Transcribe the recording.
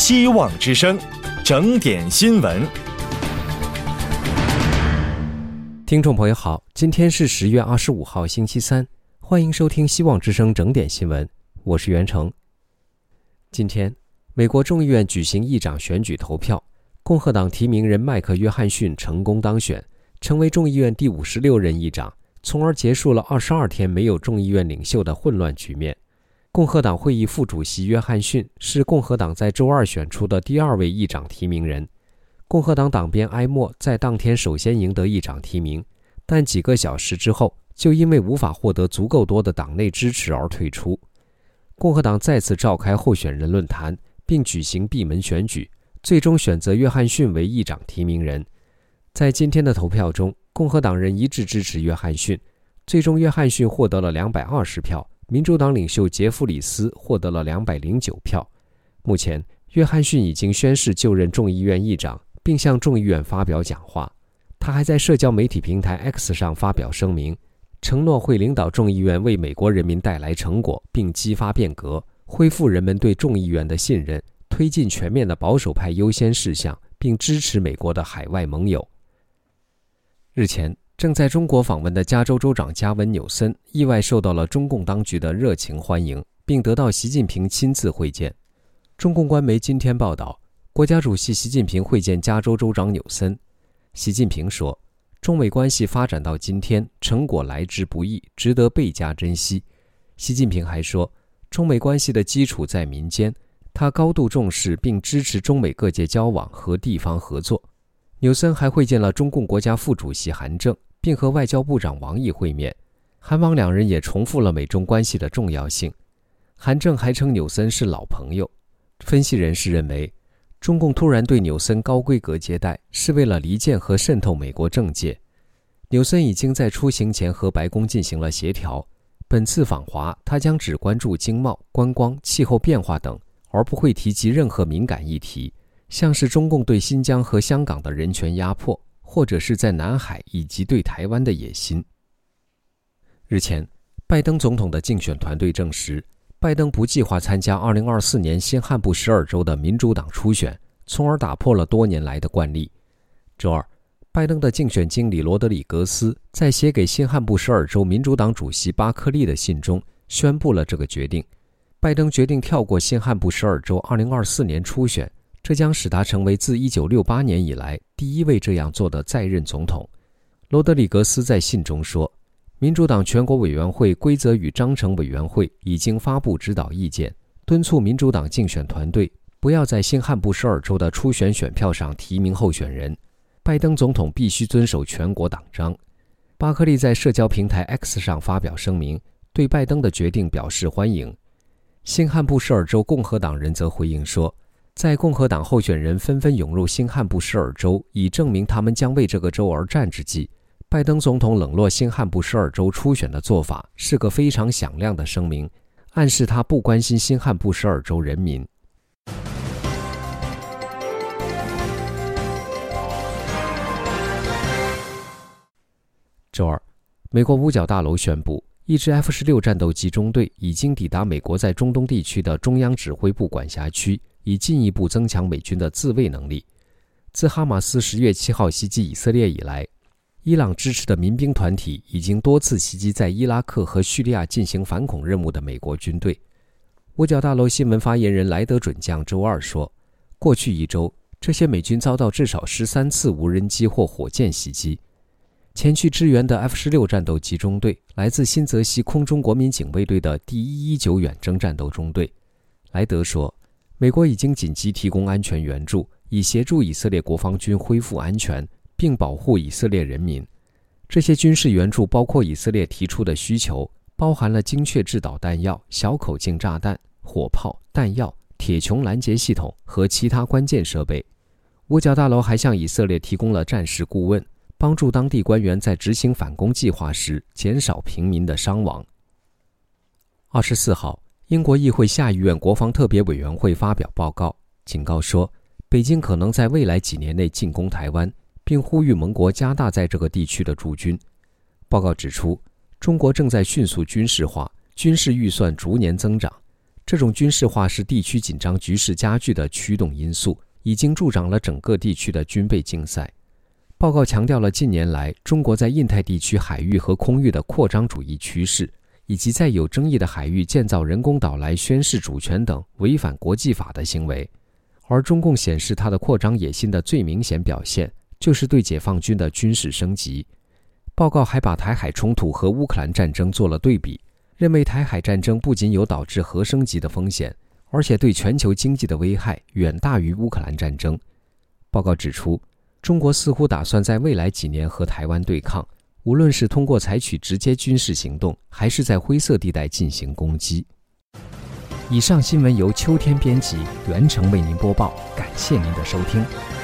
希望之声，整点新闻。 听众朋友好，今天是10月25号星期三，欢迎收听希望之声整点新闻，我是袁成。今天美国众议院举行议长选举投票，共和党提名人麦克约翰逊成功当选，成为众议院第56任议长，从而结束了22天没有众议院领袖的混乱局面。共和党会议副主席约翰逊是共和党在周二选出的第2位议长提名人。共和党党鞭埃默在当天首先赢得议长提名，但几个小时之后就因为无法获得足够多的党内支持而退出。共和党再次召开候选人论坛，并举行闭门选举，最终选择约翰逊为议长提名人。在今天的投票中，共和党人一致支持约翰逊，最终约翰逊获得了220票，民主党领袖杰弗里斯获得了209票。目前，约翰逊已经宣誓就任众议院议长，并向众议院发表讲话。他还在社交媒体平台 X 上发表声明，承诺会领导众议院为美国人民带来成果，并激发变革，恢复人们对众议院的信任，推进全面的保守派优先事项，并支持美国的海外盟友。日前，正在中国访问的加州州长加文·纽森意外受到了中共当局的热情欢迎，并得到习近平亲自会见。中共官媒今天报道，国家主席习近平会见加州州长纽森。习近平说，中美关系发展到今天，成果来之不易，值得倍加珍惜。习近平还说，中美关系的基础在民间，他高度重视并支持中美各界交往和地方合作。纽森还会见了中共国家副主席韩正，并和外交部长王毅会面。韩王两人也重复了美中关系的重要性。韩正还称纽森是老朋友。分析人士认为，中共突然对纽森高规格接待，是为了离间和渗透美国政界。纽森已经在出行前和白宫进行了协调，本次访华他将只关注经贸、观光、气候变化等，而不会提及任何敏感议题，像是中共对新疆和香港的人权压迫，或者是在南海以及对台湾的野心。日前，拜登总统的竞选团队证实，拜登不计划参加2024年新罕布什尔州的民主党初选，从而打破了多年来的惯例。周二，拜登的竞选经理罗德里格斯在写给新罕布什尔州民主党主席巴克利的信中宣布了这个决定。拜登决定跳过新罕布什尔州2024年初选，这将使他成为自1968年以来第一位这样做的在任总统。罗德里格斯在信中说，民主党全国委员会规则与章程委员会已经发布指导意见，敦促民主党竞选团队不要在新罕布什尔州的初选选票上提名候选人。拜登总统必须遵守全国党章。巴克利在社交平台 X 上发表声明，对拜登的决定表示欢迎。新罕布什尔州共和党人则回应说，在共和党候选人纷纷涌入新罕布什尔州，以证明他们将为这个州而战之际，拜登总统冷落新罕布什尔州初选的做法是个非常响亮的声明，暗示他不关心新罕布什尔州人民。周二，美国五角大楼宣布，一支 F-16战斗机中队已经抵达美国在中东地区的中央指挥部管辖区，以进一步增强美军的自卫能力。自哈马斯10月7号袭击以色列以来，伊朗支持的民兵团体已经多次袭击在伊拉克和叙利亚进行反恐任务的美国军队。五角大楼新闻发言人莱德准将周二说，过去一周，这些美军遭到至少13次无人机或火箭袭击。前去支援的 F-16战斗机中队来自新泽西空中国民警卫队的第119远征战斗中队。莱德说，美国已经紧急提供安全援助，以协助以色列国防军恢复安全，并保护以色列人民。这些军事援助包括以色列提出的需求，包含了精确制导弹药、小口径炸弹、火炮、弹药、铁穹拦截系统和其他关键设备。五角大楼还向以色列提供了战时顾问，帮助当地官员在执行反攻计划时减少平民的伤亡。24号，英国议会下议院国防特别委员会发表报告，警告说，北京可能在未来几年内进攻台湾，并呼吁盟国加大在这个地区的驻军。报告指出，中国正在迅速军事化，军事预算逐年增长， 这种军事化是地区紧张局势加剧的驱动因素，已经助长了整个地区的军备竞赛。报告强调了近年来中国在印太地区海域和空域的扩张主义趋势，以及在有争议的海域建造人工岛来宣示主权等违反国际法的行为。而中共显示它的扩张野心的最明显表现，就是对解放军的军事升级。报告还把台海冲突和乌克兰战争做了对比，认为台海战争不仅有导致核升级的风险，而且对全球经济的危害远大于乌克兰战争。报告指出，中国似乎打算在未来几年和台湾对抗，无论是通过采取直接军事行动，还是在灰色地带进行攻击。以上新闻由秋天编辑，袁成为您播报，感谢您的收听。